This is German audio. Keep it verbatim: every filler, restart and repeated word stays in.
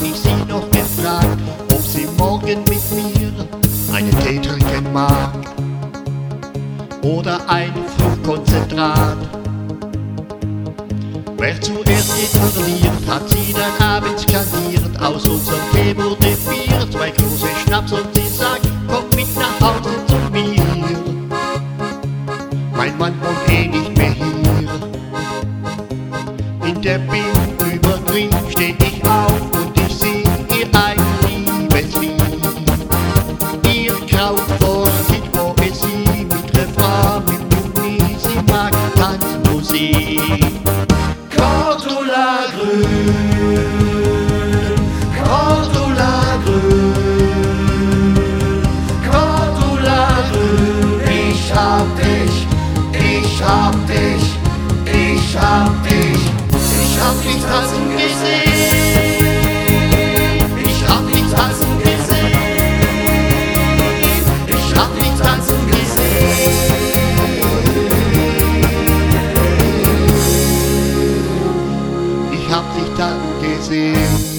ich sie noch gefragt, ob sie morgen mit mir einen Tee trinken mag oder ein Fruchtkonzentrat. Wer zuerst geht verliert, hat sie dann abends skandiert. Aus unserem Tee wurde Bier, zwei große Schnaps und sie sagt, komm mit nach Hause zu mir. Mein Mann wohnt eh nicht mehr hier. In der Bild über Grün steh ich auf und ich sing ihr ein Liebeslied. Ihr graut vor Poesie mit Refrain, mit Mimi, sie mag Tanzmusik. Cordula grün, Cordula grün, Cordula grün. Ich hab dich, ich hab dich, ich hab dich. Ich hab dich tanzen gesehen, ich hab dich tanzen gesehen, ich hab dich tanzen gesehen. Ich hab dich dann gesehen.